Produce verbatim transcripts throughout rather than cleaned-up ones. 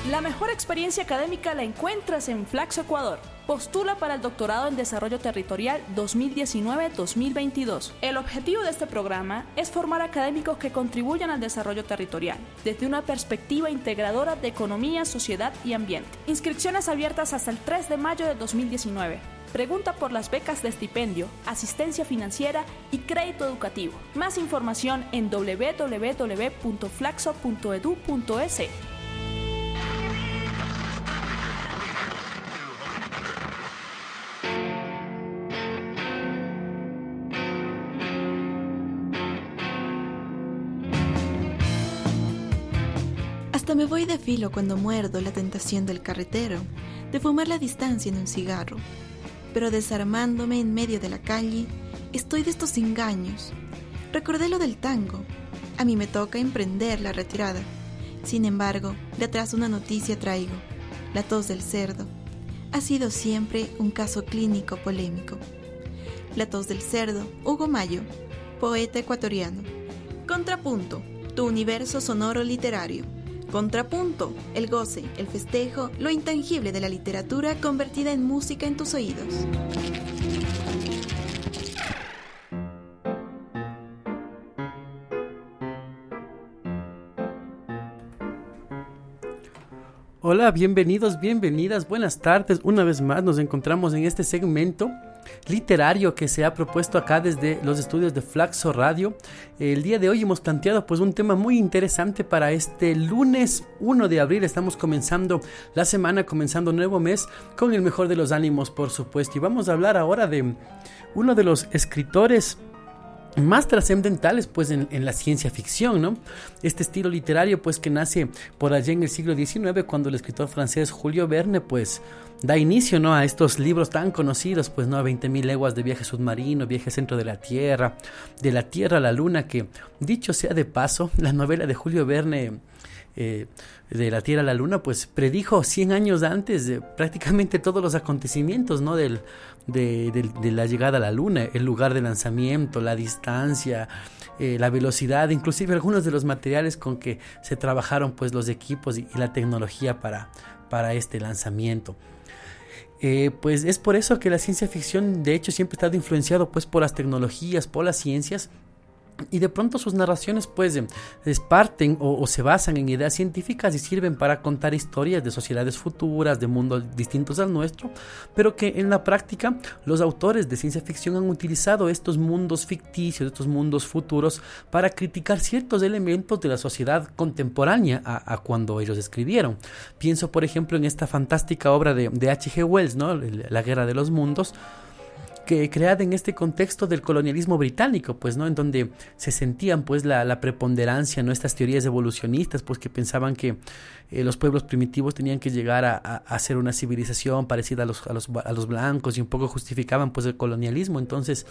La mejor experiencia académica la encuentras en Flaxo Ecuador. Postula para el doctorado en Desarrollo Territorial dos mil diecinueve dos mil veintidós. El objetivo de este programa es formar académicos que contribuyan al desarrollo territorial, desde una perspectiva integradora de economía, sociedad y ambiente. Inscripciones abiertas hasta el tres de mayo de dos mil diecinueve. Pregunta por las becas de estipendio, asistencia financiera y crédito educativo. Más información en doble u doble u doble u punto flaxo punto edu punto es. Hasta me voy de filo cuando muerdo la tentación del carretero, de fumar la distancia en un cigarro. Pero desarmándome en medio de la calle, estoy de estos engaños. Recordé lo del tango. A mí me toca emprender la retirada. Sin embargo, de atrás una noticia traigo. La tos del cerdo. Ha sido siempre un caso clínico polémico. La tos del cerdo, Hugo Mayo, poeta ecuatoriano. Contrapunto, tu universo sonoro literario. Contrapunto, el goce, el festejo, lo intangible de la literatura convertida en música en tus oídos. Hola, bienvenidos, bienvenidas, buenas tardes. Una vez más nos encontramos en este segmento literario que se ha propuesto acá desde los estudios de Flaxo Radio. El día de hoy hemos planteado pues un tema muy interesante para este lunes uno de abril. Estamos comenzando la semana, comenzando un nuevo mes con el mejor de los ánimos, por supuesto. Y vamos a hablar ahora de uno de los escritores más trascendentales pues en, en la ciencia ficción, ¿no? Este estilo literario pues que nace por allá en el siglo diecinueve, cuando el escritor francés Julio Verne pues da inicio, ¿no?, a estos libros tan conocidos, pues, ¿no?, a veinte mil leguas de viaje submarino, viaje al centro de la Tierra, de la Tierra a la Luna, que dicho sea de paso, la novela de Julio Verne, eh, de la Tierra a la Luna, pues predijo cien años antes de prácticamente todos los acontecimientos, ¿no?, del, de, de, de la llegada a la Luna, el lugar de lanzamiento, la distancia, eh, la velocidad, inclusive algunos de los materiales con que se trabajaron pues los equipos y, y la tecnología para, para este lanzamiento. Eh, pues es por eso que la ciencia ficción de hecho siempre ha estado influenciado pues por las tecnologías, por las ciencias, y de pronto sus narraciones pues eh, parten o, o se basan en ideas científicas y sirven para contar historias de sociedades futuras, de mundos distintos al nuestro, pero que en la práctica los autores de ciencia ficción han utilizado estos mundos ficticios, estos mundos futuros, para criticar ciertos elementos de la sociedad contemporánea a, a cuando ellos escribieron. Pienso por ejemplo en esta fantástica obra de, de H G Wells, ¿no?, La Guerra de los Mundos, que creada en este contexto del colonialismo británico, pues, ¿no?, en donde se sentían pues la, la preponderancia, ¿no?, estas teorías evolucionistas, pues, que pensaban que eh, los pueblos primitivos tenían que llegar a, a, a ser una civilización parecida a los, a los, a los blancos, y un poco justificaban pues el colonialismo. Entonces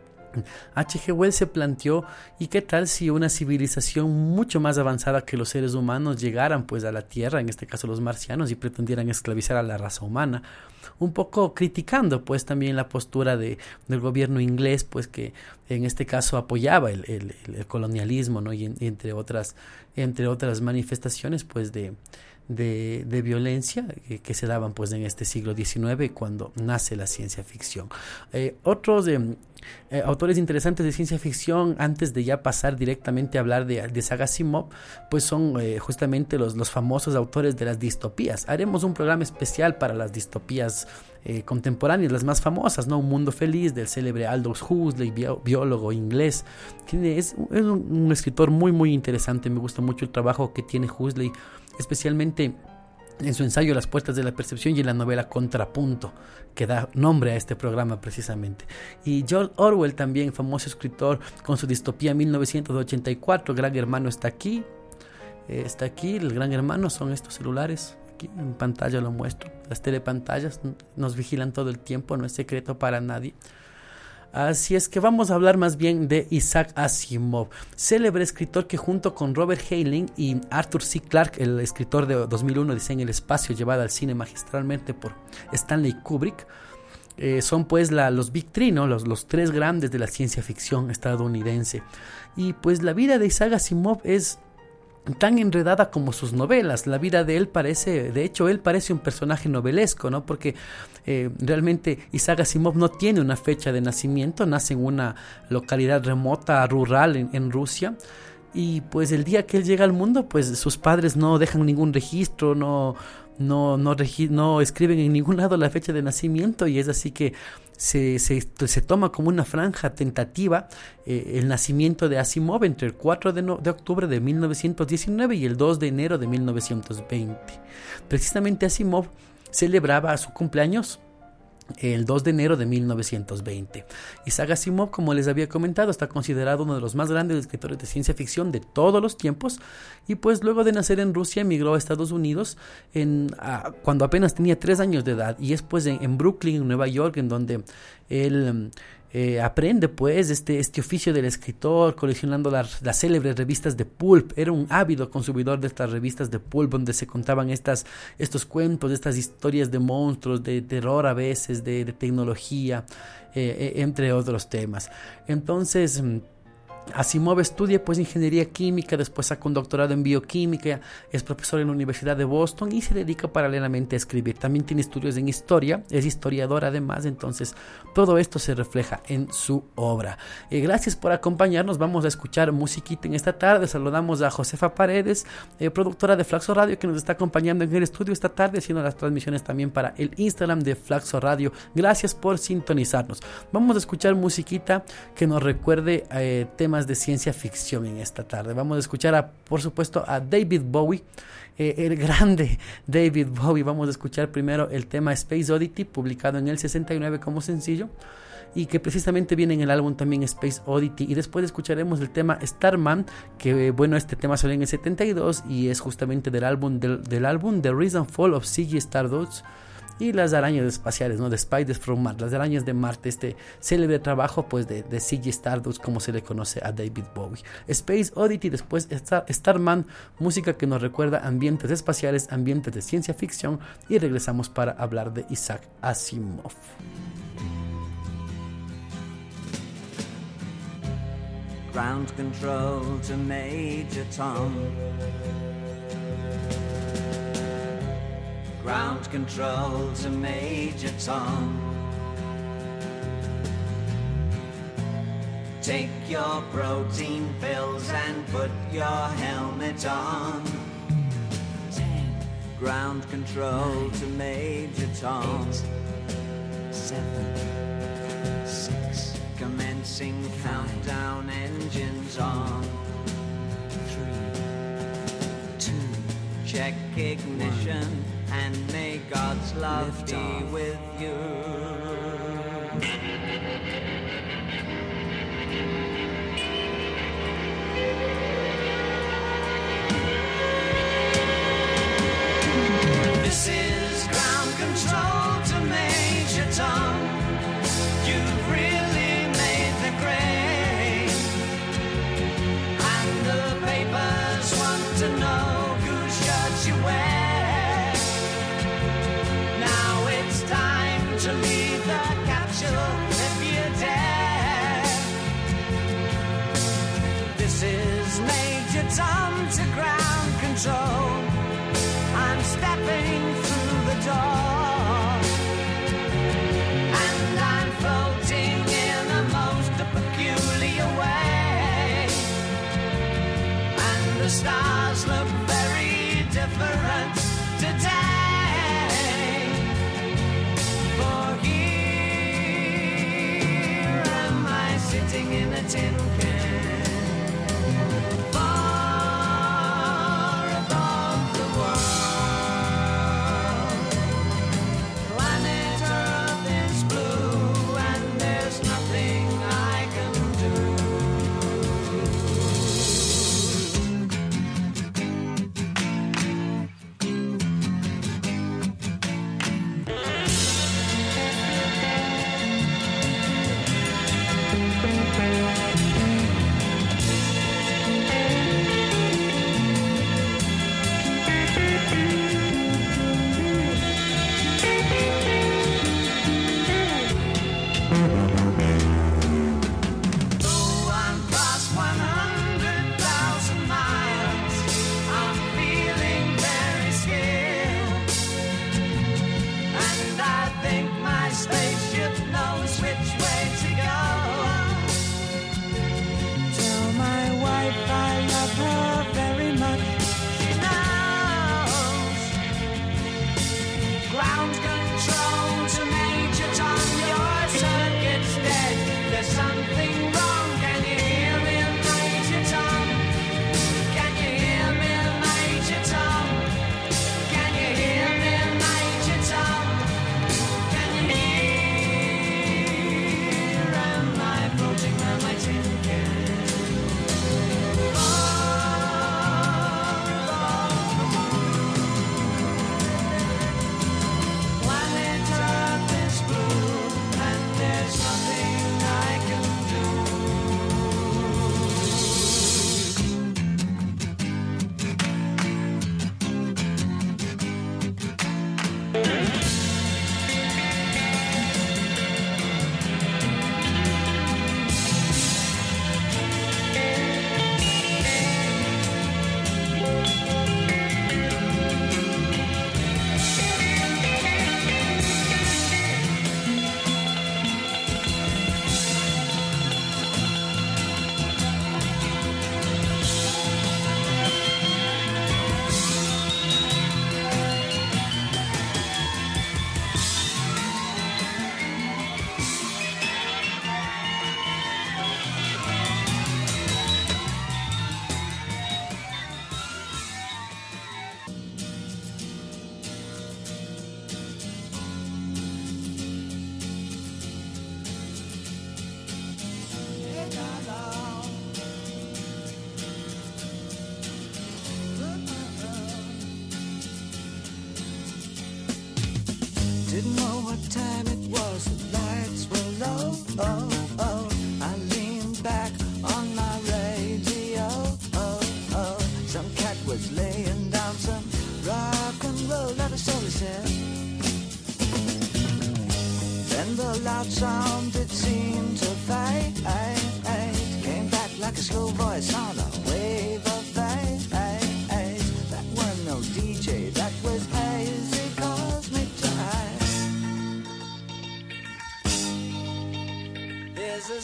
H G Wells se planteó, ¿y qué tal si una civilización mucho más avanzada que los seres humanos llegaran pues a la Tierra, en este caso los marcianos, y pretendieran esclavizar a la raza humana? Un poco criticando pues también la postura de, del gobierno inglés, pues que en este caso apoyaba el, el, el colonialismo, ¿no?, y, en, y entre otras entre otras manifestaciones pues de De, de violencia que, que se daban pues en este siglo diecinueve, cuando nace la ciencia ficción. Eh, otros eh, eh, autores interesantes de ciencia ficción, antes de ya pasar directamente a hablar de, de Isaac Asimov, pues son eh, justamente los, los famosos autores de las distopías. Haremos un programa especial para las distopías eh, contemporáneas, las más famosas, ¿no? Un Mundo Feliz, del célebre Aldous Huxley, bio, biólogo inglés. Tiene, es es un, un escritor muy muy interesante. Me gusta mucho el trabajo que tiene Huxley, especialmente en su ensayo Las Puertas de la Percepción y en la novela Contrapunto, que da nombre a este programa precisamente. Y George Orwell también, famoso escritor, con su distopía mil novecientos ochenta y cuatro, Gran Hermano está aquí, eh, está aquí, el Gran Hermano son estos celulares, aquí en pantalla lo muestro, las telepantallas nos vigilan todo el tiempo, no es secreto para nadie. Así es que vamos a hablar más bien de Isaac Asimov, célebre escritor que junto con Robert Heinlein y Arthur C. Clarke, el escritor de dos mil uno, Dice en el espacio, llevada al cine magistralmente por Stanley Kubrick, eh, son pues la, los Big Three, ¿no?, los, los tres grandes de la ciencia ficción estadounidense. Y pues la vida de Isaac Asimov es tan enredada como sus novelas. La vida de él parece, de hecho, él parece un personaje novelesco, ¿no? Porque eh, realmente Isaac Asimov no tiene una fecha de nacimiento, nace en una localidad remota, rural en, en Rusia. Y pues el día que él llega al mundo, pues sus padres no dejan ningún registro, no, no, no, regi- no escriben en ningún lado la fecha de nacimiento, y es así que se, se, se toma como una franja tentativa eh, el nacimiento de Asimov entre el cuatro de, no, de octubre de mil novecientos diecinueve y el dos de enero de mil novecientos veinte. Precisamente Asimov celebraba su cumpleaños el dos de enero de mil novecientos veinte. Isaac Asimov, como les había comentado, está considerado uno de los más grandes escritores de ciencia ficción de todos los tiempos, y pues luego de nacer en Rusia emigró a Estados Unidos en, a, cuando apenas tenía tres años de edad, y es pues en, en Brooklyn, en Nueva York, en donde él eh, aprende pues este, este oficio del escritor, coleccionando las, las célebres revistas de pulp. Era un ávido consumidor de estas revistas de pulp, donde se contaban estas, estos cuentos, estas historias de monstruos, de terror a veces, de, de tecnología, eh, eh, entre otros temas. Entonces Asimov estudia pues ingeniería química, después saca un doctorado en bioquímica, es profesor en la Universidad de Boston y se dedica paralelamente a escribir. También tiene estudios en historia, es historiador además, entonces todo esto se refleja en su obra. Eh, gracias por acompañarnos, vamos a escuchar musiquita en esta tarde. Saludamos a Josefa Paredes, eh, productora de Flaxo Radio, que nos está acompañando en el estudio esta tarde, haciendo las transmisiones también para el Instagram de Flaxo Radio. Gracias por sintonizarnos. Vamos a escuchar musiquita que nos recuerde eh, temas de ciencia ficción en esta tarde. Vamos a escuchar a, por supuesto, a David Bowie, eh, el grande David Bowie. Vamos a escuchar primero el tema Space Oddity, publicado en el sesenta y nueve como sencillo, y que precisamente viene en el álbum también Space Oddity, y después escucharemos el tema Starman, que bueno, este tema salió en el setenta y dos y es justamente del álbum del, del álbum The Rise and Fall of Ziggy Stardust, y las arañas espaciales, ¿no? The Spiders from Mars, las arañas de Marte, este célebre trabajo pues de, de Ziggy Stardust, como se le conoce a David Bowie. Space Oddity, después Star, Starman, música que nos recuerda ambientes espaciales, ambientes de ciencia ficción, y regresamos para hablar de Isaac Asimov. Ground control to Major Tom. Ground control to Major Tom. Take your protein pills and put your helmet on. Ten. Ground control nine, to Major Tom. Eight, seven, six. Commencing five, countdown, engines on. Three, two. Check ignition. One. And may God's love Lift be off. With you. This is ground control to Major Tom. You've really made the grade, and the papers want to know whose shirts you wear. To leave the capsule if you dare. This is Major Tom to ground control. I'm stepping through the door, and I'm floating in a most peculiar way, and the stars look very different today. Sitting in a tin can, far above the world. Planet Earth is blue, and there's nothing I can do. to Major Tom, your circuit's dead. There's something wrong. Can you hear me, Major Tom? Can you hear me, Major Tom? Can you hear me, Major Tom? Can you hear? Am I floating on my tin can? Planet Earth is blue, and there's nothing I can do. Didn't know what time it was, the lights were low. Oh, oh. I leaned back on my radio. Oh, oh. Some cat was laying down some rock and roll, that is all he said. Then the loud sound, it seemed to fade. Came back like a slow voice on a wave of fade. That was no D J, that was hazy cosmic time. There's a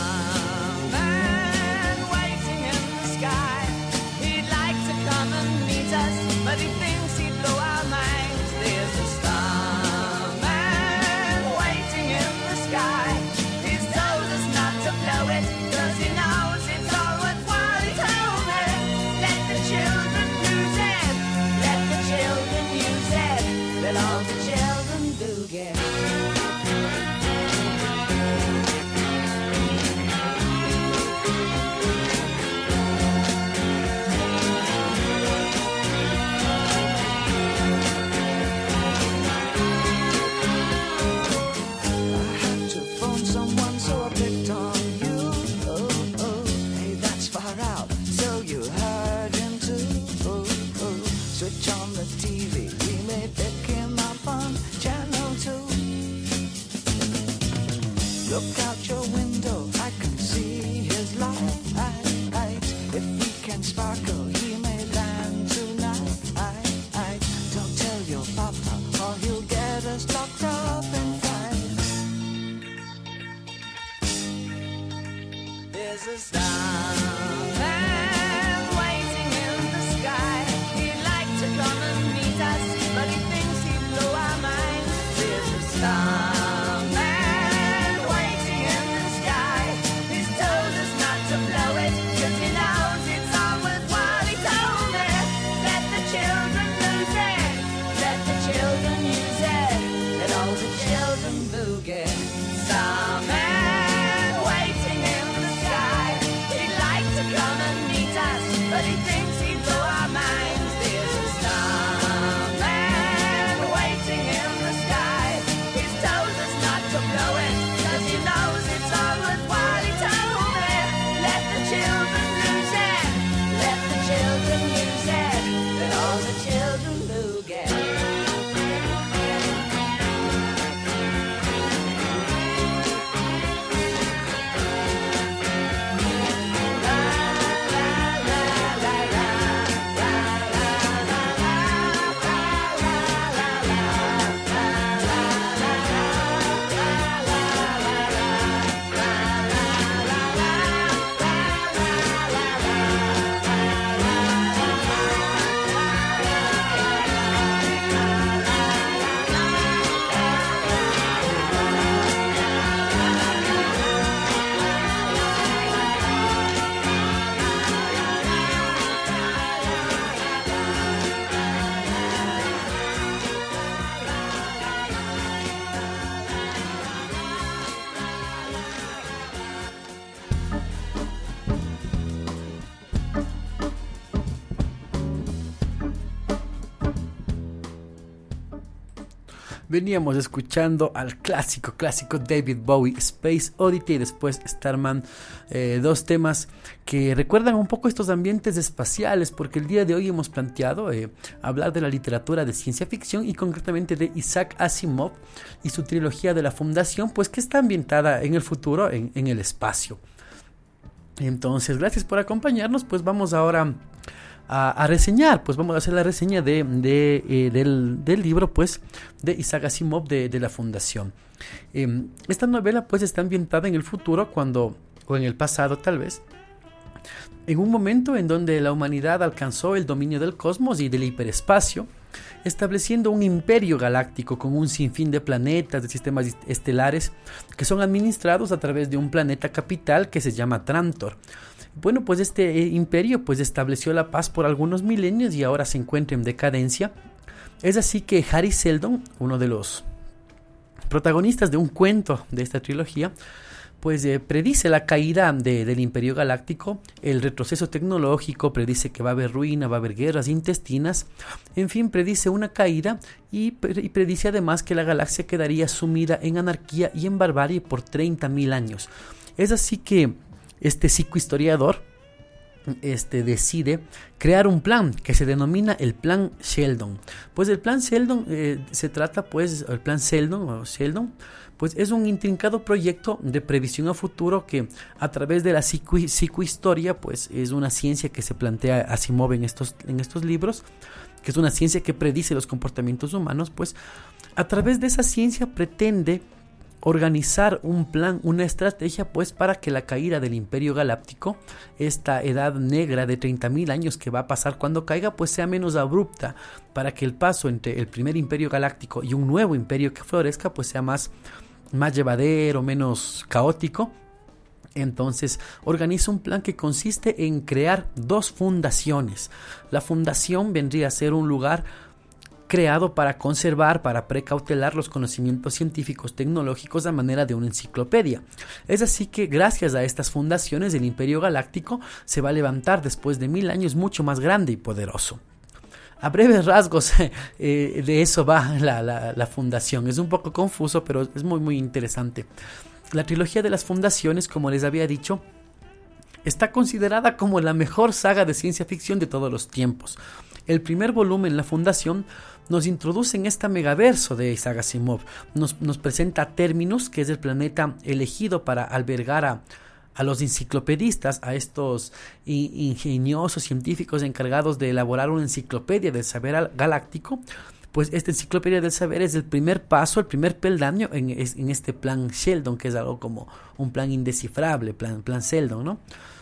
starman waiting in the sky. He'd like to come and meet us, but he thinks he'd blow our minds. There's a starman waiting in the sky. He's told us not to blow it, 'cause he knows it's all worthwhile. He told me, let the children use it, let the children use it. Veníamos escuchando al clásico, clásico David Bowie, Space Oddity, y después Starman, eh, dos temas que recuerdan un poco estos ambientes espaciales, porque el día de hoy hemos planteado eh, hablar de la literatura de ciencia ficción y concretamente de Isaac Asimov y su trilogía de la Fundación, pues que está ambientada en el futuro, en, en el espacio. Entonces, gracias por acompañarnos, pues vamos ahora A, a reseñar, pues vamos a hacer la reseña de, de, eh, del, del libro pues de Isaac Asimov de, de la Fundación. Eh, esta novela pues está ambientada en el futuro cuando, o en el pasado tal vez, en un momento en donde la humanidad alcanzó el dominio del cosmos y del hiperespacio, estableciendo un imperio galáctico con un sinfín de planetas, de sistemas estelares que son administrados a través de un planeta capital que se llama Trantor. Bueno, pues este eh, imperio pues estableció la paz por algunos milenios y ahora se encuentra en decadencia. Es así que Hari Seldon, uno de los protagonistas de un cuento de esta trilogía, pues eh, predice la caída de, del imperio galáctico, el retroceso tecnológico, predice que va a haber ruina, va a haber guerras intestinas, en fin, predice una caída y, y predice además que la galaxia quedaría sumida en anarquía y en barbarie por treinta mil años. Es así que este psicohistoriador este, decide crear un plan que se denomina el Plan Sheldon. Pues el Plan Sheldon eh, se trata, pues, el Plan Sheldon o Sheldon, pues es un intrincado proyecto de previsión a futuro que a través de la psico, psicohistoria, pues es una ciencia que se plantea Asimov en estos, en estos libros, que es una ciencia que predice los comportamientos humanos, pues a través de esa ciencia pretende organizar un plan, una estrategia pues para que la caída del imperio galáctico, esta edad negra de treinta mil años que va a pasar cuando caiga, pues sea menos abrupta, para que el paso entre el primer imperio galáctico y un nuevo imperio que florezca pues sea más, más llevadero, menos caótico. Entonces organiza un plan que consiste en crear dos fundaciones. La fundación vendría a ser un lugar creado para conservar, para precautelar los conocimientos científicos tecnológicos a manera de una enciclopedia. Es así que gracias a estas fundaciones el Imperio Galáctico se va a levantar después de mil años mucho más grande y poderoso. A breves rasgos eh, de eso va la, la, la fundación. Es un poco confuso, pero es muy muy interesante. La trilogía de las fundaciones, como les había dicho, está considerada como la mejor saga de ciencia ficción de todos los tiempos. El primer volumen, La Fundación, nos introduce en este megaverso de Isaac Asimov. Nos, nos presenta a Terminus, que es el planeta elegido para albergar a, a los enciclopedistas, a estos ingeniosos científicos encargados de elaborar una enciclopedia del saber galáctico. Pues esta enciclopedia del saber es el primer paso, el primer peldaño en, en este plan Sheldon, que es algo como un plan indescifrable, plan, plan Sheldon, ¿no?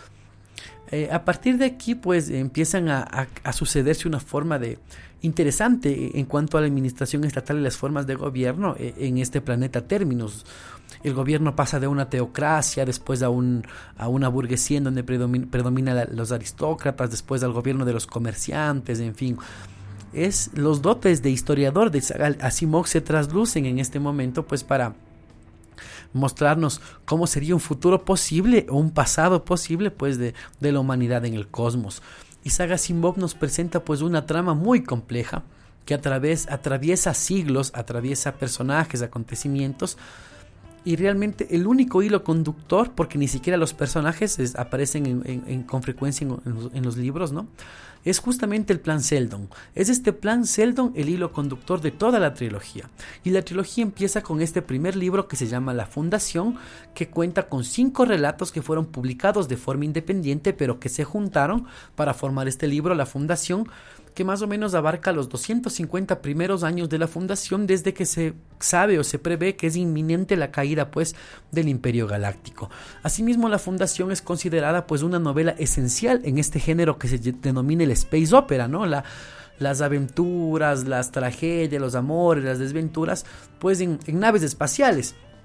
Eh, a partir de aquí pues empiezan a, a, a sucederse una forma de interesante en cuanto a la administración estatal y las formas de gobierno eh, en este planeta Terminus. El gobierno pasa de una teocracia, después a, un, a una burguesía en donde predomina, predomina la, los aristócratas, después al gobierno de los comerciantes, en fin. Es, los dotes de historiador de Asimov se traslucen en este momento pues para mostrarnos cómo sería un futuro posible o un pasado posible pues de, de la humanidad en el cosmos. Isaac Asimov nos presenta pues una trama muy compleja que a través, atraviesa siglos, atraviesa personajes, acontecimientos, y realmente el único hilo conductor, porque ni siquiera los personajes es, aparecen en, en, en, con frecuencia en, en, los, en los libros, ¿no? Es justamente el plan Sheldon. Es este plan Sheldon el hilo conductor de toda la trilogía. Y la trilogía empieza con este primer libro que se llama La Fundación, que cuenta con cinco relatos que fueron publicados de forma independiente, pero que se juntaron para formar este libro, La Fundación, que más o menos abarca los doscientos cincuenta primeros años de la fundación, desde que se sabe o se prevé que es inminente la caída pues del Imperio Galáctico. Asimismo, la fundación es considerada pues una novela esencial en este género que se denomina el space opera, ¿no? La, las aventuras, las tragedias, los amores, las desventuras pues en, en naves espaciales.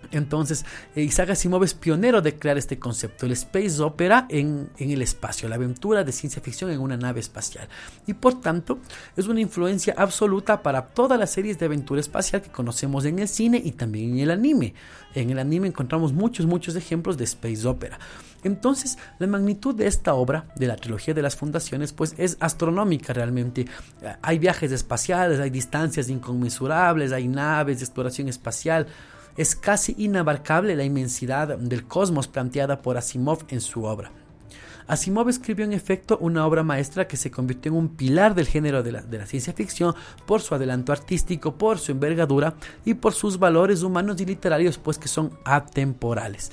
Entonces, eh, Isaac Asimov es pionero de crear este concepto, el space opera en, en el espacio, la aventura de ciencia ficción en una nave espacial. Y por tanto, es una influencia absoluta para todas las series de aventura espacial que conocemos en el cine y también en el anime. En el anime encontramos muchos, muchos ejemplos de space opera. Entonces, la magnitud de esta obra, de la trilogía de las fundaciones, pues es astronómica realmente. Hay viajes espaciales, hay distancias inconmensurables, hay naves de exploración espacial. Es casi inabarcable la inmensidad del cosmos planteada por Asimov en su obra. Asimov escribió en efecto una obra maestra que se convirtió en un pilar del género de la, de la ciencia ficción por su adelanto artístico, por su envergadura y por sus valores humanos y literarios, pues que son atemporales.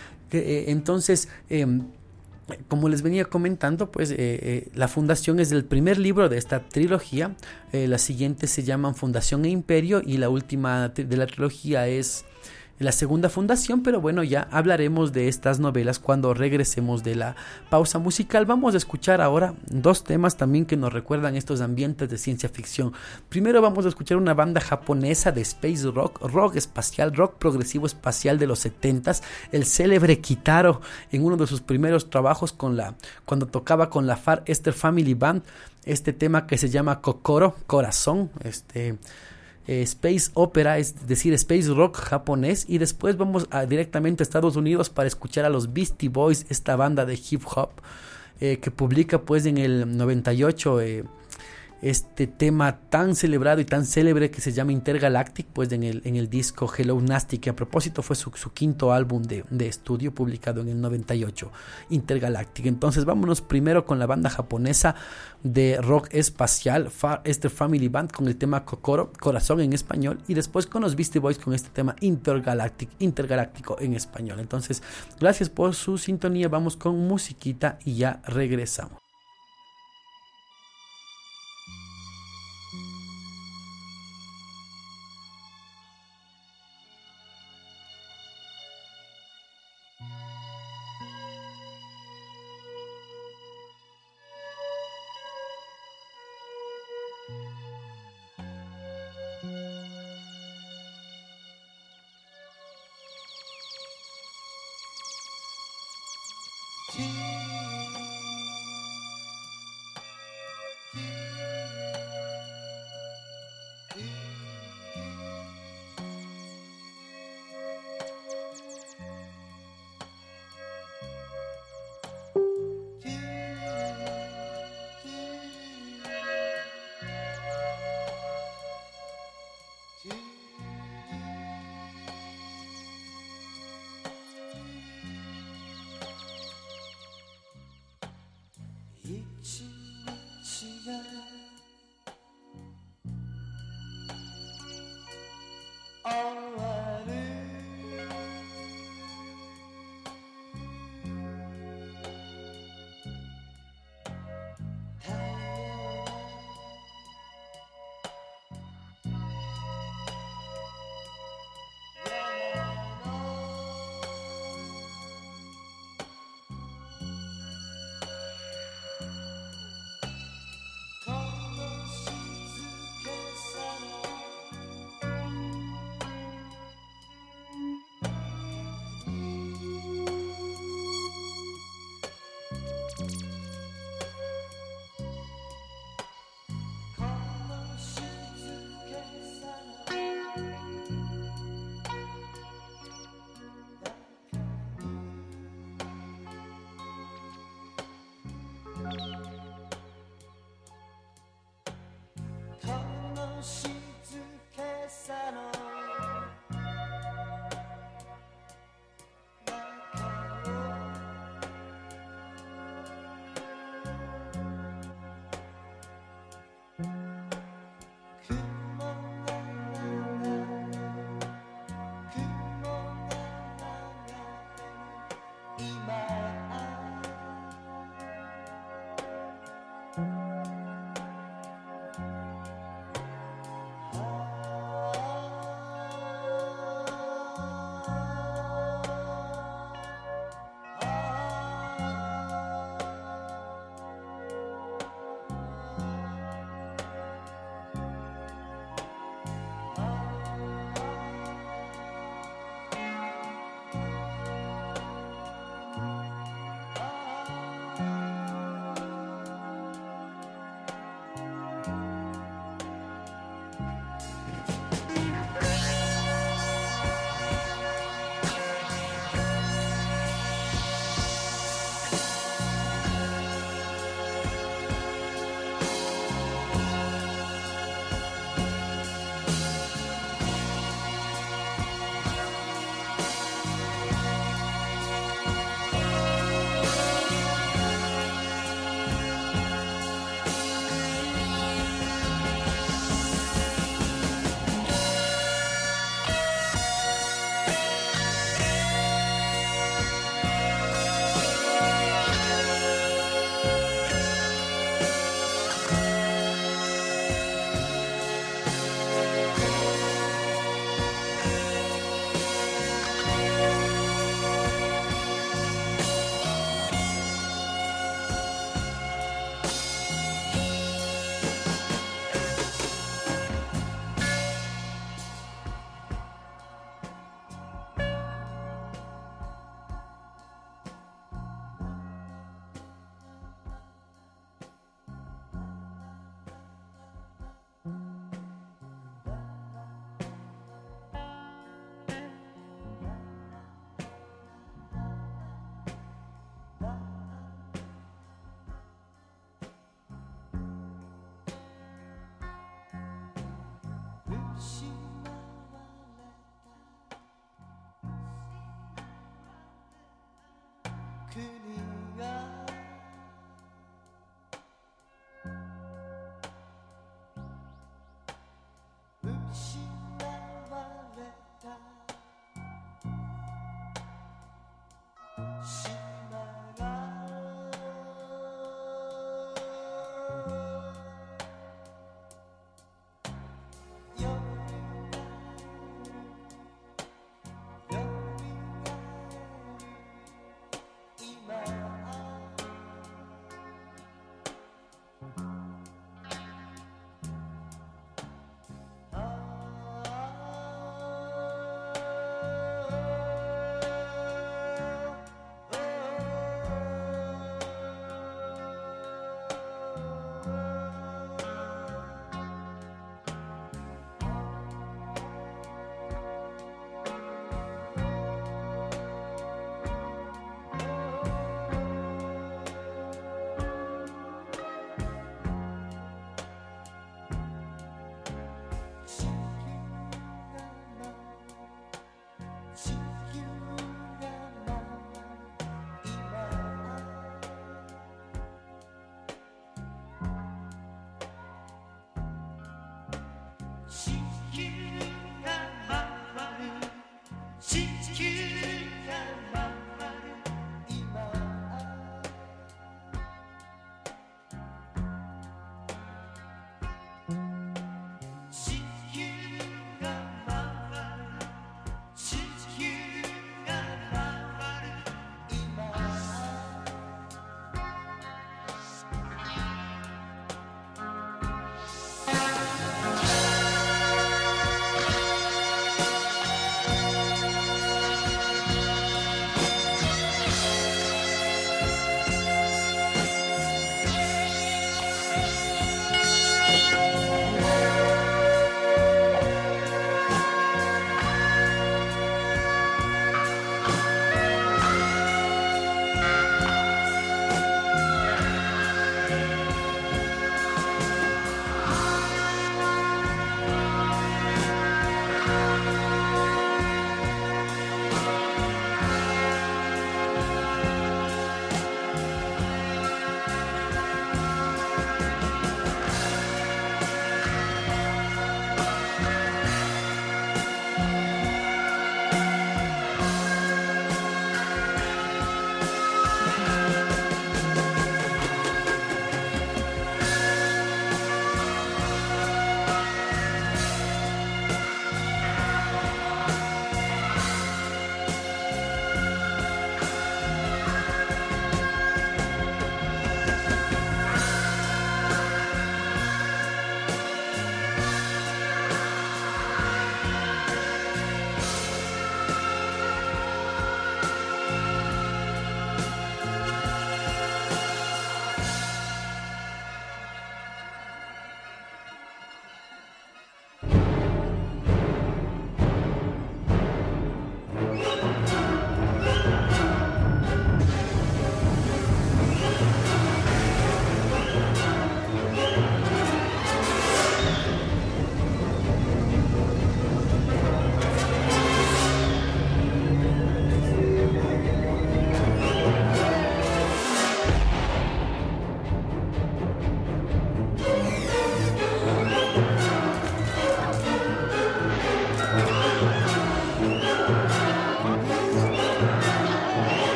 Eh, entonces, eh, como les venía comentando, pues eh, eh, La Fundación es el primer libro de esta trilogía. Eh, las siguientes se llaman Fundación e Imperio y la última de la trilogía es la segunda fundación, pero bueno, ya hablaremos de estas novelas cuando regresemos de la pausa musical. Vamos a escuchar ahora dos temas también que nos recuerdan estos ambientes de ciencia ficción. Primero vamos a escuchar una banda japonesa de space rock, rock espacial, rock progresivo espacial de los setentas, el célebre Kitaro en uno de sus primeros trabajos con la, cuando tocaba con la Far Eastern Family Band, este tema que se llama Kokoro, Corazón, este... Eh, space opera, es decir, space rock japonés, y después vamos a, directamente a Estados Unidos para escuchar a los Beastie Boys, esta banda de hip hop eh, que publica pues en el noventa y ocho eh, este tema tan celebrado y tan célebre que se llama Intergalactic, pues en el, en el disco Hello Nasty, que a propósito fue su, su quinto álbum de, de estudio publicado en el noventa y ocho, Intergalactic. Entonces vámonos primero con la banda japonesa de rock espacial Far Eastern Family Band con el tema Kokoro, Corazón en español, y después con los Beastie Boys con este tema Intergalactic, Intergaláctico en español. Entonces, gracias por su sintonía, vamos con musiquita y ya regresamos.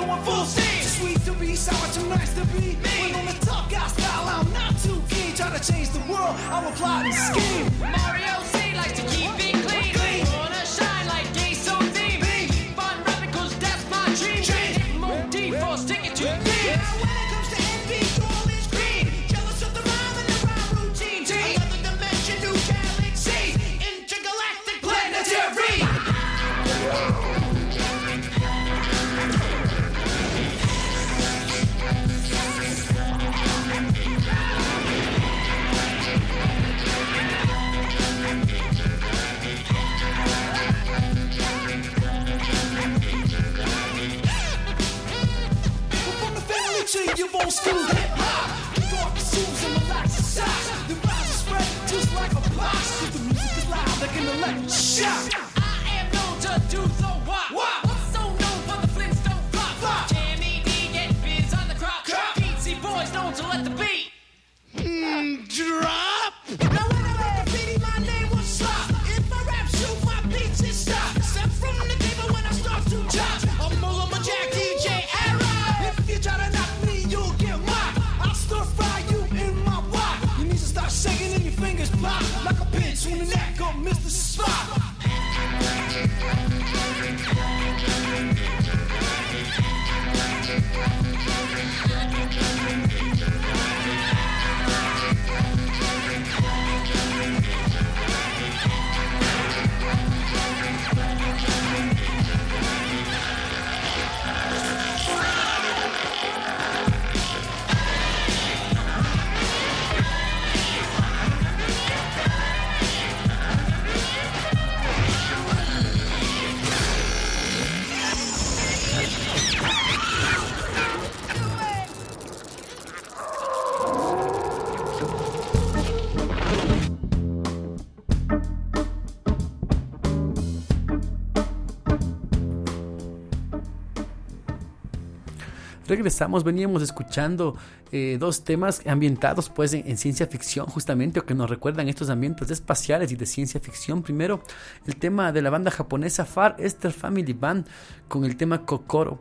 going full steam. Too sweet to be sour, too nice to be me. When on the tough guy style, I'm not too keen. Try to change the world, I'm a plotting scheme. Mario C likes to keep it clean. Clean. Wanna shine like gay so theme. Fun rapping cause that's my dream. Dream. More deep for sticking to Now me. when it comes to envy, all is green. Jealous of the rhyme and the rhyme routine. Another dimension, new galaxy. Intergalactic planetary. From the family to your old school hip hop. Kick off your shoes and relax your socks. The rise is spread just like a box. Cause the music is loud like an electric shock. I am known to do so what? What? So known for the Flintstone flop. Flop. Jamie D get biz on the crop. Crop. Beatsy boys known to let the beat. Drop. Now when I let graffiti, my name was Slop. If I rap, shoot, my beats is stop. Step from the table when I start to chop. I'm Mullah, my Jack, D J Era. If you try to knock me, you'll get mocked. I'll stir fry you in my wok. Your knees will start shaking and your fingers pop like a pinch on the neck of Mister Spock. Regresamos, veníamos escuchando eh, dos temas ambientados pues en, en ciencia ficción justamente, o que nos recuerdan estos ambientes espaciales y de ciencia ficción. Primero el tema de la banda japonesa Far Eastern Family Band con el tema Kokoro,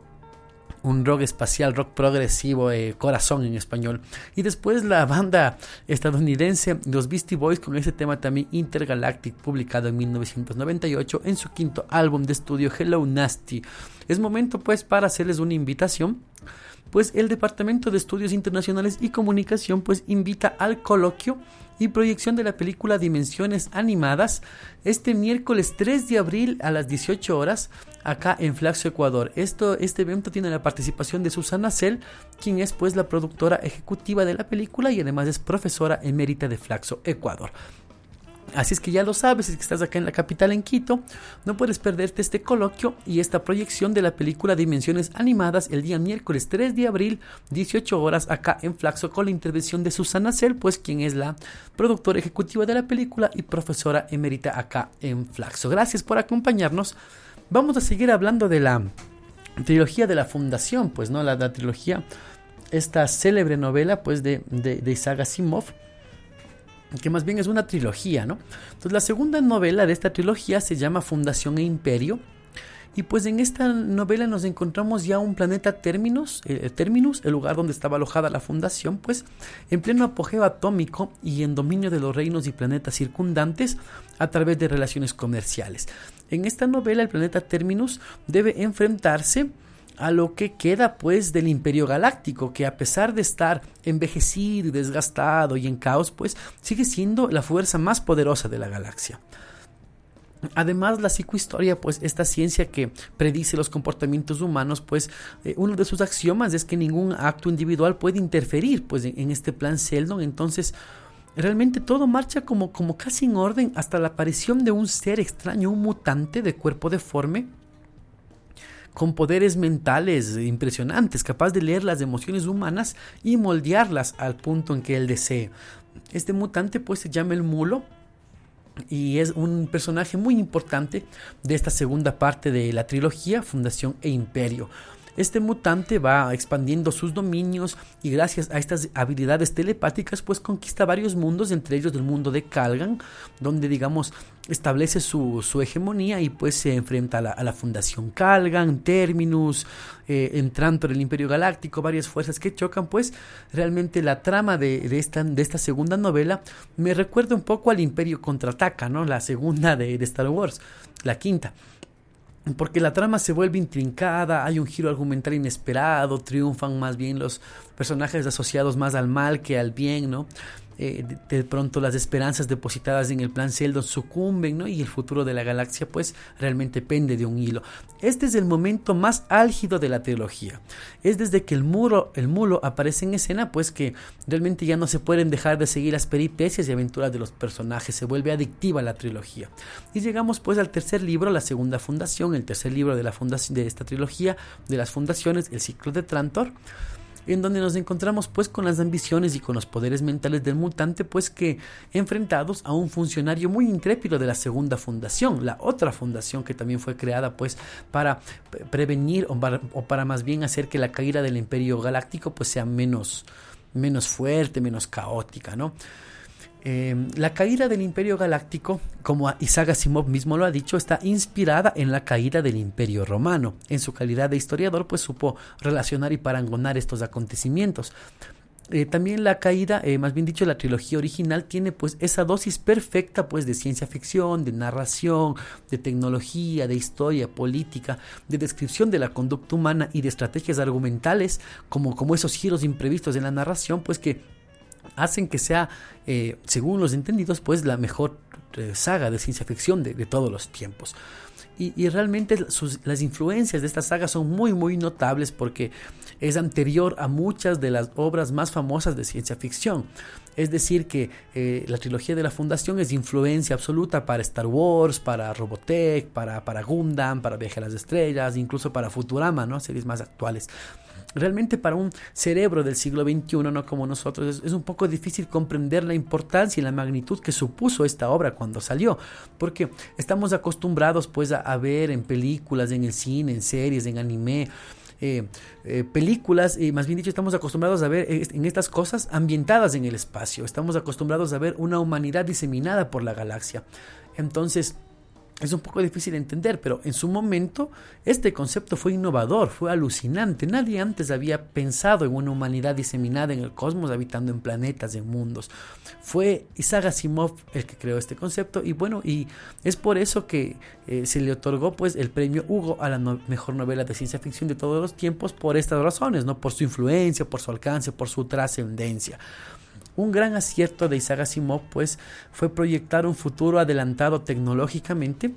un rock espacial, rock progresivo, eh, corazón en español. Y después la banda estadounidense los Beastie Boys con ese tema también Intergalactic, publicado en mil novecientos noventa y ocho en su quinto álbum de estudio Hello Nasty. Es momento pues para hacerles una invitación. Pues el Departamento de Estudios Internacionales y Comunicación pues invita al coloquio y proyección de la película Dimensiones Animadas este miércoles tres de abril a las dieciocho horas acá en Flaxo, Ecuador. Esto, este evento tiene la participación de Susana Cell, quien es pues la productora ejecutiva de la película y además es profesora emérita de Flaxo, Ecuador. Así es que ya lo sabes, si es que estás acá en la capital, en Quito, no puedes perderte este coloquio y esta proyección de la película Dimensiones Animadas el día miércoles tres de abril, dieciocho horas, acá en Flaxo, con la intervención de Susana Cell, pues quien es la productora ejecutiva de la película y profesora emérita acá en Flaxo. Gracias por acompañarnos. Vamos a seguir hablando de la trilogía de la Fundación, pues no, la, la trilogía, esta célebre novela pues de, de, de Isaac Asimov, que más bien es una trilogía, ¿no? Entonces la segunda novela de esta trilogía se llama Fundación e Imperio, y pues en esta novela nos encontramos ya un planeta Terminus, eh, Terminus, el lugar donde estaba alojada la fundación, pues en pleno apogeo atómico y en dominio de los reinos y planetas circundantes a través de relaciones comerciales. En esta novela el planeta Terminus debe enfrentarse a lo que queda pues del Imperio Galáctico, que a pesar de estar envejecido y desgastado y en caos, pues sigue siendo la fuerza más poderosa de la galaxia. Además, la psicohistoria, pues esta ciencia que predice los comportamientos humanos, pues eh, uno de sus axiomas es que ningún acto individual puede interferir pues en, en este plan Sheldon. Entonces realmente todo marcha como, como casi en orden hasta la aparición de un ser extraño, un mutante de cuerpo deforme, con poderes mentales impresionantes, capaz de leer las emociones humanas y moldearlas al punto en que él desee. Este mutante pues se llama el Mulo y es un personaje muy importante de esta segunda parte de la trilogía Fundación e Imperio. Este mutante va expandiendo sus dominios y gracias a estas habilidades telepáticas pues conquista varios mundos, entre ellos el mundo de Calgan, donde digamos establece su, su hegemonía y pues se enfrenta a la, a la Fundación Calgan, Terminus, eh, entrando en el Imperio Galáctico, varias fuerzas que chocan. Pues realmente la trama de, de, esta, de esta segunda novela me recuerda un poco al Imperio Contraataca, ¿no? La segunda de, de Star Wars, la quinta. Porque la trama se vuelve intrincada, hay un giro argumental inesperado, triunfan más bien los personajes asociados más al mal que al bien, ¿no? Eh, de, de pronto las esperanzas depositadas en el plan Seldon sucumben, ¿no? Y el futuro de la galaxia pues realmente pende de un hilo. Este es el momento más álgido de la trilogía. Es desde que el muro, el mulo aparece en escena pues que realmente ya no se pueden dejar de seguir las peripecias y aventuras de los personajes. Se vuelve adictiva la trilogía. Y llegamos pues al tercer libro, la segunda fundación, el tercer libro de, la fundación, de esta trilogía de las fundaciones, el ciclo de Trantor, en donde nos encontramos pues con las ambiciones y con los poderes mentales del mutante, pues que enfrentados a un funcionario muy intrépido de la segunda fundación, la otra fundación que también fue creada pues para prevenir o para, o para más bien hacer que la caída del Imperio Galáctico pues sea menos, menos fuerte, menos caótica, ¿no? Eh, la caída del Imperio Galáctico, como Isaac Asimov mismo lo ha dicho, está inspirada en la caída del Imperio Romano. En su calidad de historiador, pues supo relacionar y parangonar estos acontecimientos. Eh, también la caída, eh, más bien dicho, la trilogía original tiene pues esa dosis perfecta pues de ciencia ficción, de narración, de tecnología, de historia, política, de descripción de la conducta humana y de estrategias argumentales, como, como esos giros imprevistos en la narración, pues que hacen que sea, eh, según los entendidos, pues la mejor eh, saga de ciencia ficción de, de todos los tiempos. Y, y realmente sus, las influencias de esta saga son muy muy notables porque es anterior a muchas de las obras más famosas de ciencia ficción. Es decir que eh, la trilogía de la Fundación es de influencia absoluta para Star Wars, para Robotech, para, para Gundam, para Viaje a las Estrellas, incluso para Futurama, ¿no? Series más actuales. Realmente para un cerebro del siglo veintiuno, no como nosotros, es, es un poco difícil comprender la importancia y la magnitud que supuso esta obra cuando salió, porque estamos acostumbrados pues a, a ver en películas, en el cine, en series, en anime, eh, eh, películas, y más bien dicho estamos acostumbrados a ver en estas cosas ambientadas en el espacio, estamos acostumbrados a ver una humanidad diseminada por la galaxia. Entonces es un poco difícil de entender, pero en su momento este concepto fue innovador, fue alucinante. Nadie antes había pensado en una humanidad diseminada en el cosmos, habitando en planetas, en mundos. Fue Isaac Asimov el que creó este concepto y bueno, y es por eso que eh, se le otorgó pues el premio Hugo a la no- mejor novela de ciencia ficción de todos los tiempos por estas razones, ¿no? Por su influencia, por su alcance, por su trascendencia. Un gran acierto de Isaac Asimov pues fue proyectar un futuro adelantado tecnológicamente,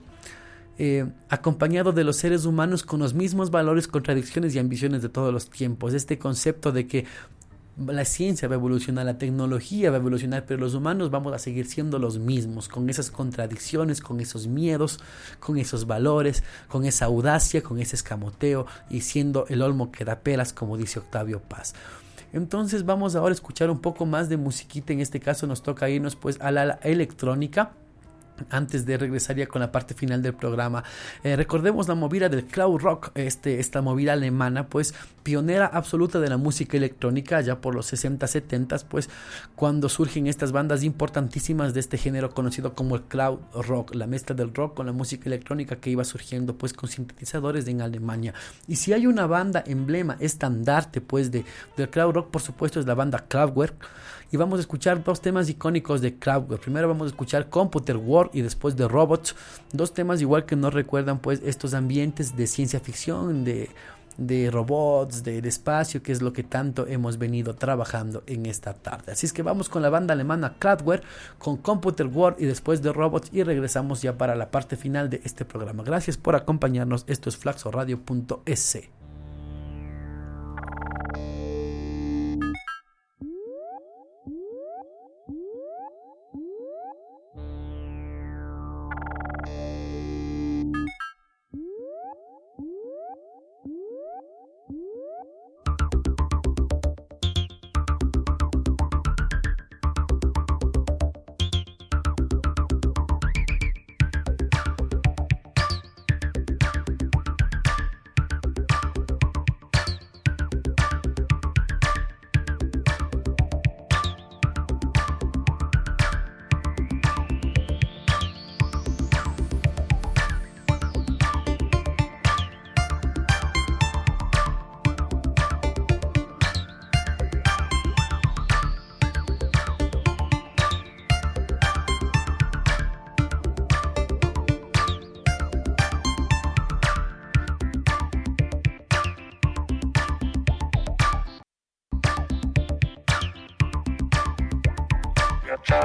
eh, acompañado de los seres humanos con los mismos valores, contradicciones y ambiciones de todos los tiempos. Este concepto de que la ciencia va a evolucionar, la tecnología va a evolucionar, pero los humanos vamos a seguir siendo los mismos, con esas contradicciones, con esos miedos, con esos valores, con esa audacia, con ese escamoteo y siendo el olmo que da peras, como dice Octavio Paz. Entonces vamos ahora a escuchar un poco más de musiquita. En este caso nos toca irnos pues a la electrónica, antes de regresar ya con la parte final del programa. Eh, recordemos la movida del Krautrock, este, esta movida alemana, pues pionera absoluta de la música electrónica, ya por los sesenta, setenta, pues cuando surgen estas bandas importantísimas de este género conocido como el Krautrock, la mezcla del rock con la música electrónica que iba surgiendo pues con sintetizadores en Alemania. Y si hay una banda emblema, estandarte pues de, del Krautrock, por supuesto es la banda Kraftwerk. Y vamos a escuchar dos temas icónicos de Kraftwerk. Primero vamos a escuchar Computer World y después The Robots. Dos temas igual que nos recuerdan pues estos ambientes de ciencia ficción, de, de robots, de, de espacio, que es lo que tanto hemos venido trabajando en esta tarde. Así es que vamos con la banda alemana Kraftwerk, con Computer World y después The Robots, y regresamos ya para la parte final de este programa. Gracias por acompañarnos. Esto es flaxo radio punto es.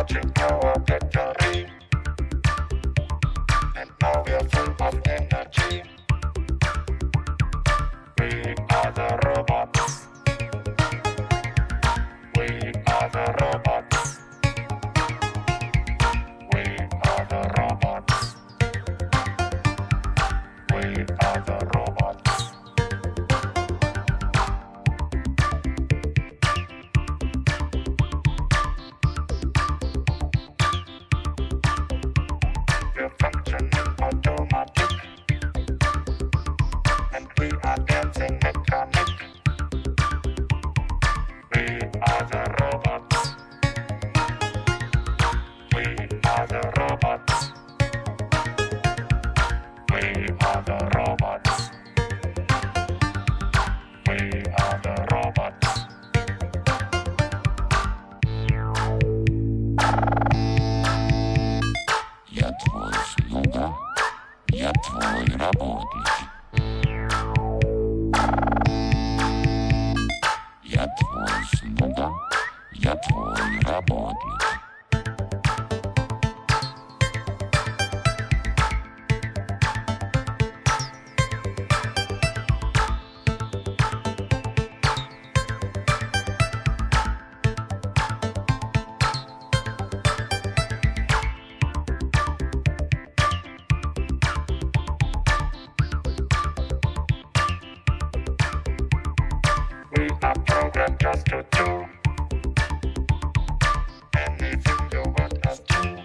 marching to a victory. And now we are full of energy. We are the robots. We are the robots. We are the robots. We are the robots. We're functioning automatic, and we are dancing mechanic. We are the robots. We are the robots. We are the robots. We are the robots. Я твой слуга, я твой работник. Я твой слуга, я твой работник. We are programmed just to do anything you want us to.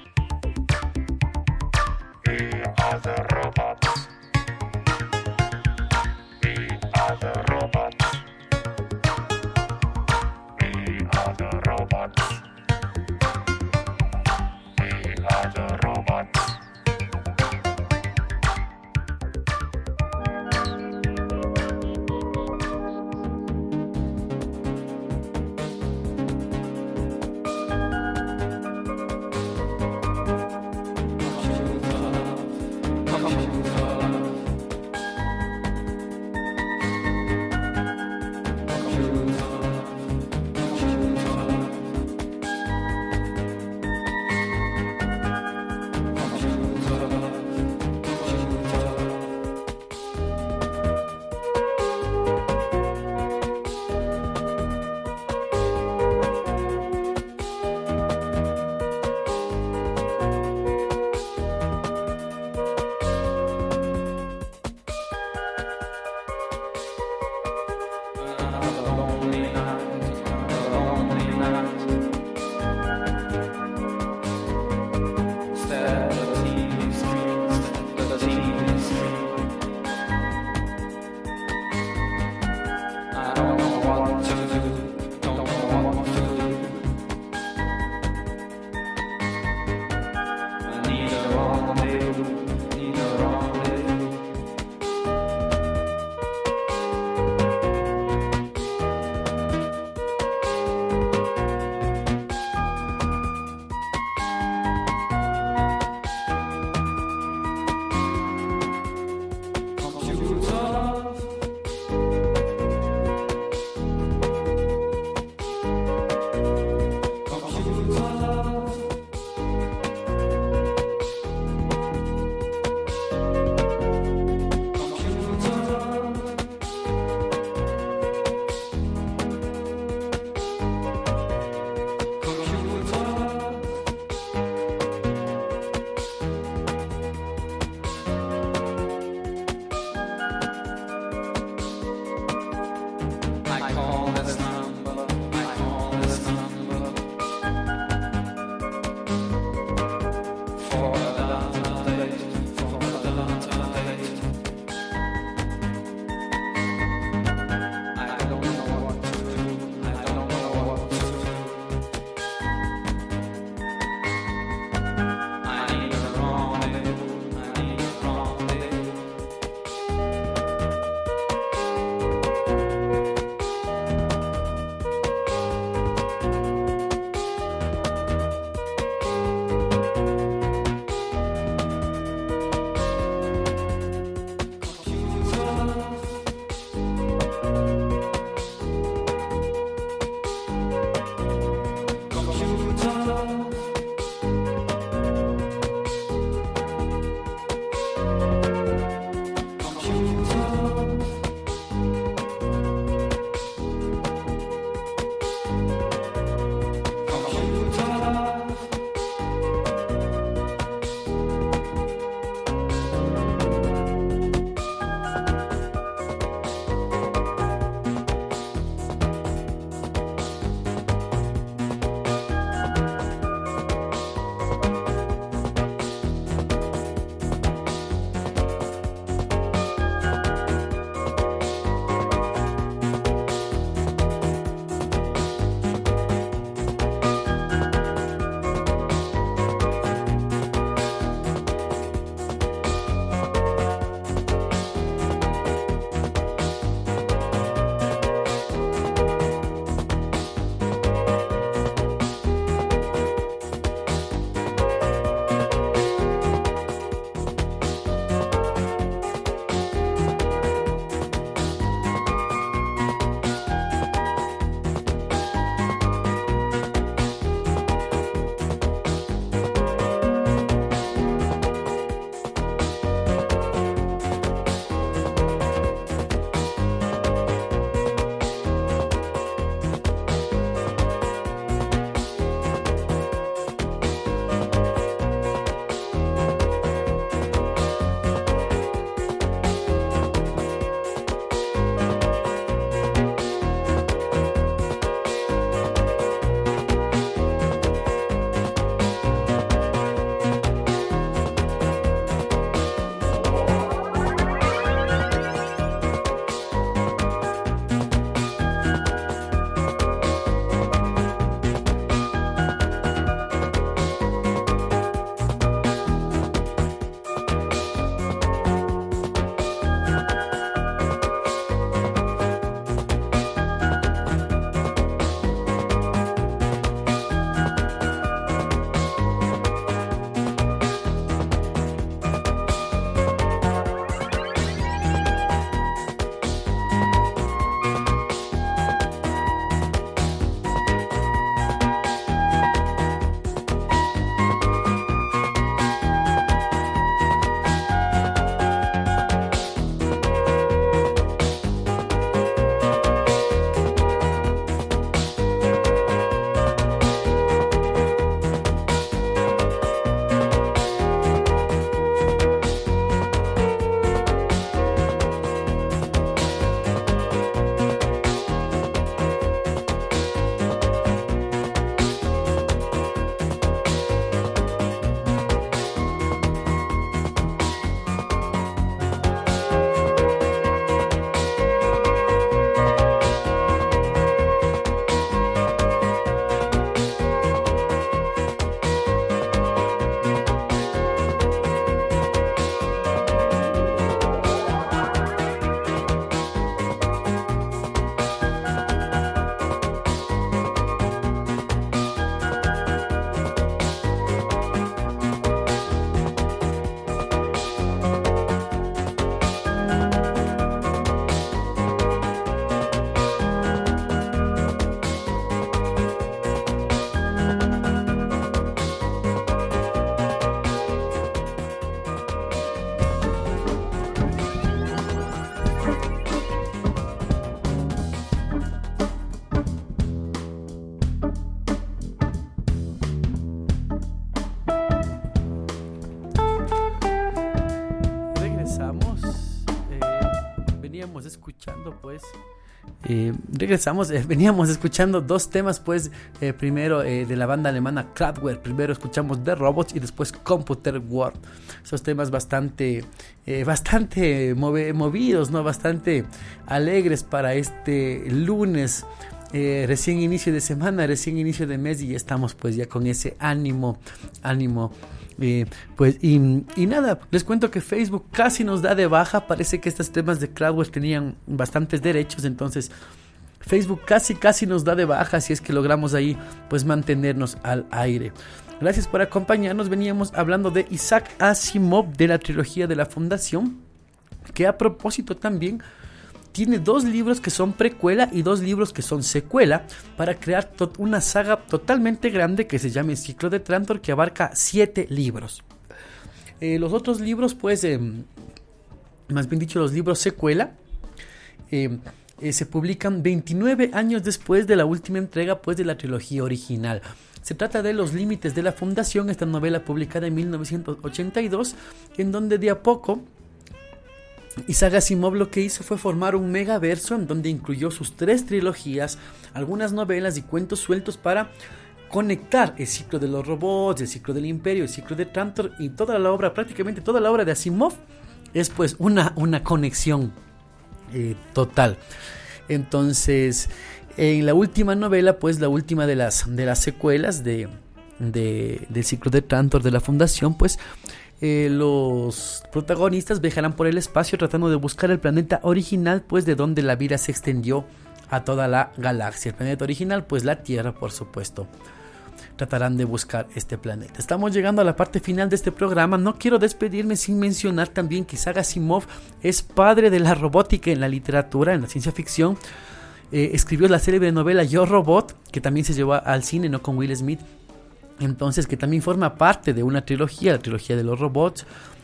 We are the robots. We are the robots. We are the robots. We are the robots. veníamos escuchando pues eh, regresamos, eh, veníamos escuchando dos temas pues eh, primero eh, de la banda alemana Kraftwerk. Primero escuchamos The Robots y después Computer World. Esos temas bastante eh, bastante move- movidos, ¿no? Bastante alegres para este lunes, eh, recién inicio de semana, recién inicio de mes, y ya estamos pues ya con ese ánimo ánimo Eh, pues y, y nada, les cuento que Facebook casi nos da de baja. Parece que estos temas de Kraftwerk tenían bastantes derechos, entonces Facebook casi casi nos da de baja, si es que logramos ahí pues mantenernos al aire. Gracias por acompañarnos. Veníamos hablando de Isaac Asimov, de la trilogía de la Fundación, que a propósito también tiene dos libros que son precuela y dos libros que son secuela, para crear to- una saga totalmente grande que se llama El Ciclo de Trantor, que abarca siete libros. Eh, los otros libros, pues, eh, más bien dicho, los libros secuela, eh, eh, se publican veintinueve años después de la última entrega, pues, de la trilogía original. Se trata de Los Límites de la Fundación, esta novela publicada en mil novecientos ochenta y dos, en donde de a poco Isaac Asimov lo que hizo fue formar un megaverso en donde incluyó sus tres trilogías, algunas novelas y cuentos sueltos para conectar el ciclo de los robots, el ciclo del imperio, el ciclo de Trantor, y toda la obra, prácticamente toda la obra de Asimov es pues una, una conexión eh, total. Entonces, en la última novela, pues la última de las, de las secuelas de, de, del ciclo de Trantor de la Fundación, pues Eh, los protagonistas viajarán por el espacio tratando de buscar el planeta original, pues de donde la vida se extendió a toda la galaxia. El planeta original, pues la Tierra, por supuesto. Tratarán de buscar este planeta. Estamos llegando a la parte final de este programa. No quiero despedirme sin mencionar también que Isaac Asimov es padre de la robótica en la literatura, en la ciencia ficción. Eh, escribió la célebre novela Yo Robot, que también se llevó al cine, no con Will Smith. Entonces, que también forma parte de una trilogía, la trilogía de los robots.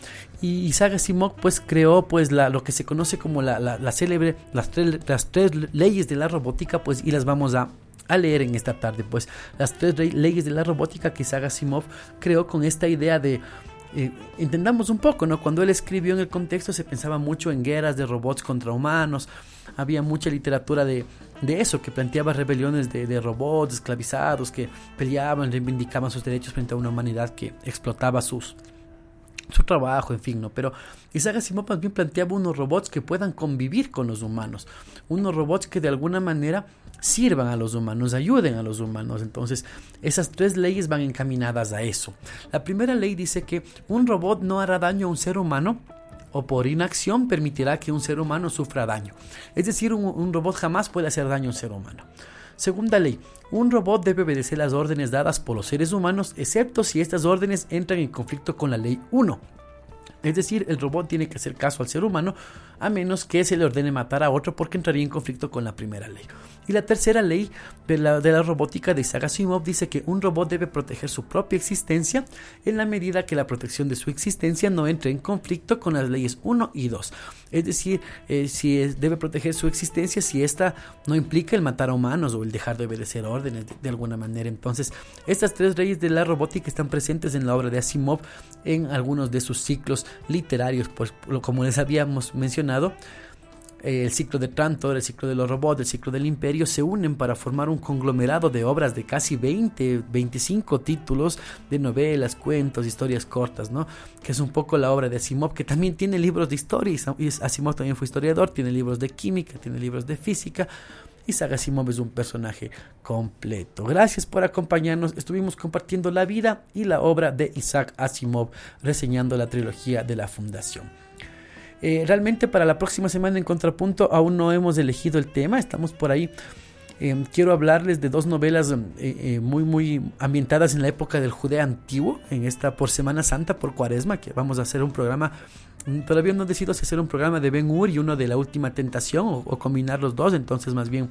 Y Isaac Asimov pues creó pues la, lo que se conoce como la, la, la célebre, las tres, las tres leyes de la robótica, pues, y las vamos a, a leer en esta tarde. Pues las tres leyes de la robótica que Isaac Asimov creó con esta idea de, eh, entendamos un poco, ¿no? Cuando él escribió, en el contexto se pensaba mucho en guerras de robots contra humanos. Había mucha literatura de, de eso, que planteaba rebeliones de, de robots esclavizados que peleaban, reivindicaban sus derechos frente a una humanidad que explotaba sus, su trabajo, en fin, ¿no? Pero Isaac Asimov más bien planteaba unos robots que puedan convivir con los humanos, unos robots que de alguna manera sirvan a los humanos, ayuden a los humanos. Entonces, esas tres leyes van encaminadas a eso. La primera ley dice que un robot no hará daño a un ser humano, o por inacción permitirá que un ser humano sufra daño. Es decir, un, un robot jamás puede hacer daño a un ser humano. Segunda ley, un robot debe obedecer las órdenes dadas por los seres humanos, excepto si estas órdenes entran en conflicto con la ley uno. Es decir, el robot tiene que hacer caso al ser humano, a menos que se le ordene matar a otro, porque entraría en conflicto con la primera ley. Y la tercera ley de la, de la robótica de Isaac Asimov dice que un robot debe proteger su propia existencia en la medida que la protección de su existencia no entre en conflicto con las leyes uno y dos. Es decir, eh, si es, debe proteger su existencia si esta no implica el matar a humanos o el dejar de obedecer órdenes de, de alguna manera. Entonces, estas tres leyes de la robótica están presentes en la obra de Asimov en algunos de sus ciclos literarios, pues como les habíamos mencionado. El ciclo de Trantor, el ciclo de los robots, el ciclo del imperio se unen para formar un conglomerado de obras de casi veinte, veinticinco títulos de novelas, cuentos, historias cortas, ¿no? Que es un poco la obra de Asimov, que también tiene libros de historia. Asimov también fue historiador, tiene libros de química, tiene libros de física. Isaac Asimov es un personaje completo. Gracias por acompañarnos. Estuvimos compartiendo la vida y la obra de Isaac Asimov, reseñando la trilogía de la Fundación. Eh, realmente para la próxima semana en Contrapunto aún no hemos elegido el tema, estamos por ahí. Eh, quiero hablarles de dos novelas eh, eh, muy muy ambientadas en la época del Judea antiguo, en esta por Semana Santa, por Cuaresma, que vamos a hacer un programa. Todavía no decido si hacer un programa de Ben-Hur y uno de La Última Tentación, o, o combinar los dos. Entonces más bien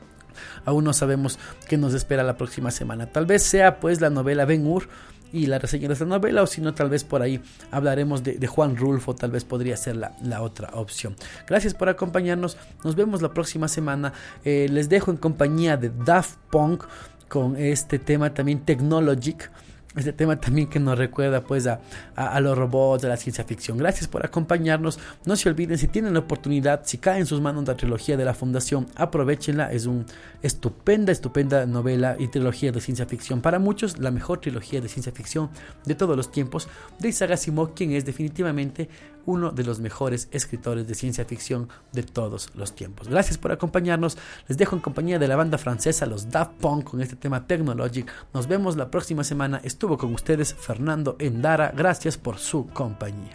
aún no sabemos qué nos espera la próxima semana. Tal vez sea pues la novela Ben-Hur y la reseña de esta novela, o si no, tal vez por ahí hablaremos de, de Juan Rulfo, tal vez podría ser la, la otra opción. Gracias por acompañarnos, nos vemos la próxima semana. Eh, les dejo en compañía de Daft Punk con este tema también Technologic, Este tema también que nos recuerda pues a, a, a los robots, a la ciencia ficción. Gracias por acompañarnos. No se olviden, si tienen la oportunidad, si cae en sus manos la trilogía de la Fundación, aprovechenla. Es una estupenda, estupenda novela y trilogía de ciencia ficción. Para muchos, la mejor trilogía de ciencia ficción de todos los tiempos, de Isaac Asimov, quien es definitivamente uno de los mejores escritores de ciencia ficción de todos los tiempos. Gracias por acompañarnos. Les dejo en compañía de la banda francesa, los Daft Punk, con este tema Technologic. Nos vemos la próxima semana. Estuvo con ustedes Fernando Endara. Gracias por su compañía.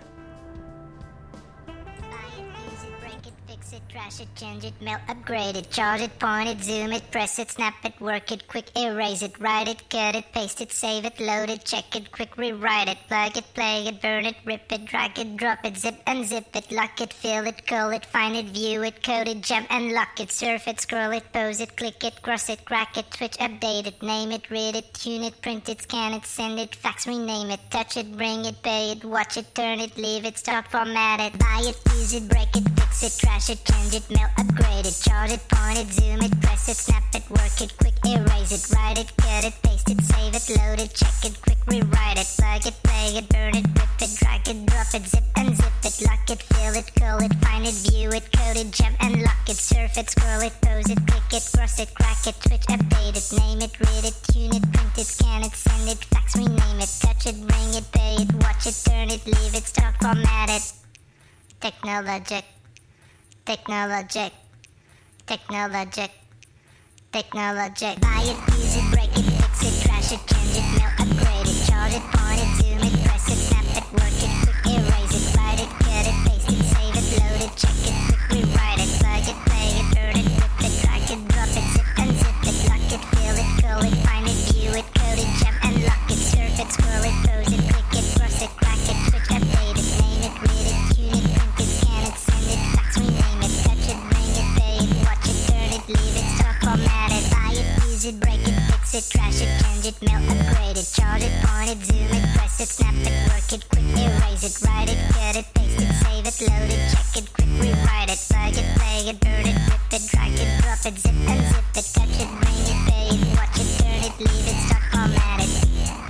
Trash it, change it, melt, upgrade it, charge it, point it, zoom it, press it, snap it, work it, quick erase it, write it, cut it, paste it, save it, load it, check it, quick rewrite it, plug it, play it, burn it, rip it, drag it, drop it, zip unzip it, lock it, fill it, call it, find it, view it, code it, jump and lock it, surf it, scroll it, pose it, click it, cross it, crack it, switch, update it, name it, read it, tune it, print it, scan it, send it, fax, rename it, touch it, bring it, pay it, watch it, turn it, leave it, start, format it, buy it, use it, break it, fix it, trash it, change it, melt, upgrade it, charge it, point it, zoom it, press it, snap it, work it, quick erase it, write it, cut it, paste it, save it, load it, check it, quick rewrite it, plug it, play it, burn it, rip it, drag it, drop it, zip unzip it, lock it, fill it, call it, find it, view it, code it, jump and lock it, surf it, scroll it, pose it, click it, cross it, crack it, switch, update it, name it, read it, tune it, print it, scan it, send it, fax, rename it, touch it, bring it, pay it, watch it, turn it, leave it, start, format it. Technologic, technologic, technologic, technologic. Buy it, use it, break it, fix it, trash it, change it, melt, upgrade it, charge it, point it, zoom it, press it, snap it, work it, quick erase it, write it, cut it, paste it, save it, load it, check it, quick rewrite it, plug it, play it, burn it, rip it, drag it, drop it, zip unzip it, lock it, fill it, call it, find it, view it, code it, jump and lock it, surf it, scroll it, pose it, click it, cross it, crack it, switch, update it, name it, read it, tune it, print it, scan it, send it, fax, rename it, touch it, bring it, pay it, watch it, turn it, leave it, start, format it, buy it, use it, break it, fix it, trash it, change it, melt, upgrade it, charge it, point it, zoom it, press it, snap it, work it, quick erase it, write it, cut it, paste it, save it, load it, check it, quick rewrite it, plug it, play it, burn it, rip it, drag it, drop it, zip unzip it, touch it, bring it, pay it, watch it, turn it, leave it, start, format it.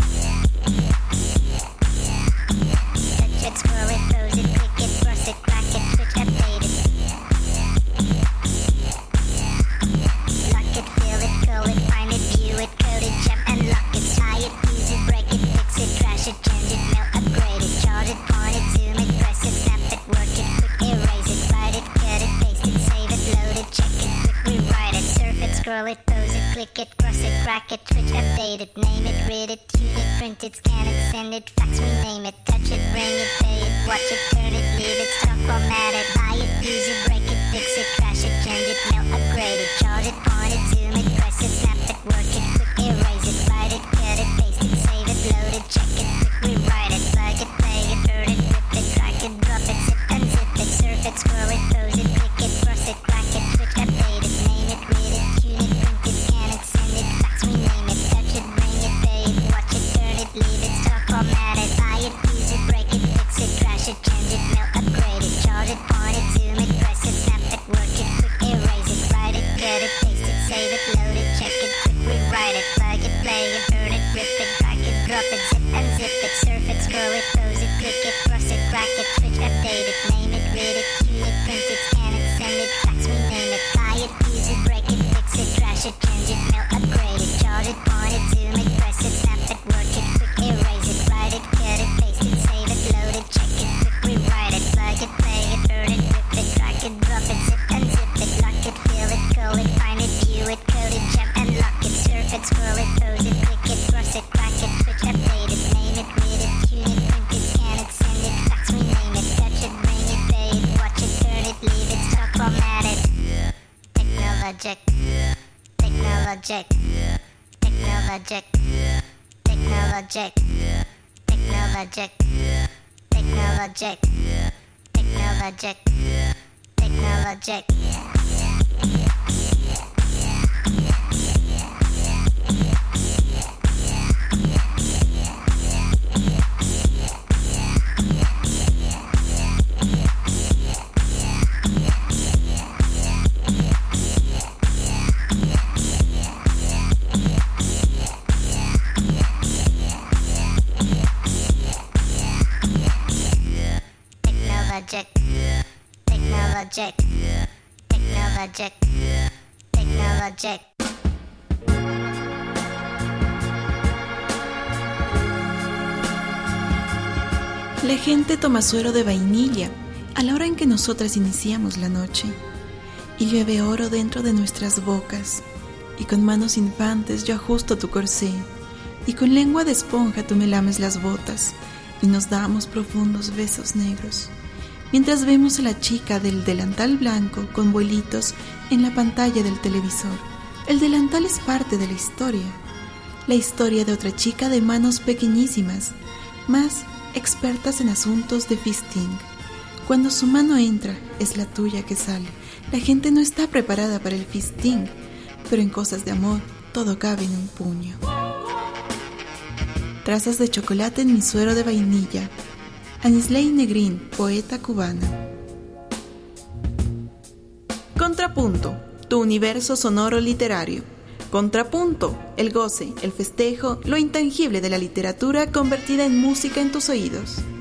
Touch it, scroll it, pose it, click it, cross it, crack it, switch, update it. Lock it, fill it, call it, find it, view it, code it, jump and lock it, tie it, use it, break it, fix it, trash it, change it, melt, upgrade it, charge it, point it, zoom it, press it, snap it, work it, quick erase it, write it, cut it, paste it, save it, load it, check it, quick rewrite it, surf it, scroll it, pose it, click it, cross it, crack it, switch, update it, name it, read it, tune it, print it, scan it, send it, fax, rename it, touch it, bring it, pay it, watch it, turn it, leave it, start, format it, buy it, use it, break it, fix it, trash it, change it, melt, upgrade it, charge it, point it, zoom it, press it, snap it, work it, quick erase it, write it, cut it, paste it, save it, load it, check it, quick rewrite it, plug it, play it, burn it, rip it, drag it, drop it, zip unzip it, surf it, scroll it, pose it, click it, cross it, crack it, switch, update it, name it, read it, tune it, print it, scan it, send it, fax, rename it, touch it, bring it, pay it, watch it, turn it, leave it, start, format it, buy it, use it, break it, fix it, trash it, change it, melt, upgrade it, charge it, point it, zoom it, press it, snap it, work it, quick erase it, write it, cut it, paste it, save it, load it, check it, quick rewrite it, plug it, play it, burn it, rip it, drag it, drop it, zip unzip it, surf it, scroll it, pose it, click it, cross it, crack it, switch, update it, name it, read it, tune it, print it, scan it, send it, fax, rename it, buy it, use it, break it, fix it, trash it, change it, melt, upgrade it, charge it, point it, zoom it, press it, snap it, work it, quick erase it, write it, cut it, paste it, save it, load it, check it, quick rewrite it, plug it, play it, burn it, rip it, drag it, drop it, zip unzip it, lock it, fill it, call it, find it, view it, code it, jump and lock it, surf it, scroll it, pose it, click it, cross it, crack it, switch, update it, name it, read it, tune it, print it, scan it, send it, fax, rename it, touch it, bring it, pay it, watch it, turn it, leave it, start, format it. Technologic, technologic, technologic, technologic, technologic, technologic, technologic, technologic. Technologic. Technologic. Technologic. La gente toma suero de vainilla a la hora en que nosotras iniciamos la noche y llueve oro dentro de nuestras bocas, y con manos infantes yo ajusto tu corsé y con lengua de esponja tú me lames las botas y nos damos profundos besos negros mientras vemos a la chica del delantal blanco con vuelitos en la pantalla del televisor. El delantal es parte de la historia, la historia de otra chica de manos pequeñísimas, más expertas en asuntos de fisting. Cuando su mano entra, es la tuya que sale. La gente no está preparada para el fisting, pero en cosas de amor, todo cabe en un puño. Trazas de chocolate en mi suero de vainilla. Anisley Negrín, poeta cubana. Contrapunto, tu universo sonoro literario. Contrapunto, el goce, el festejo, lo intangible de la literatura convertida en música en tus oídos.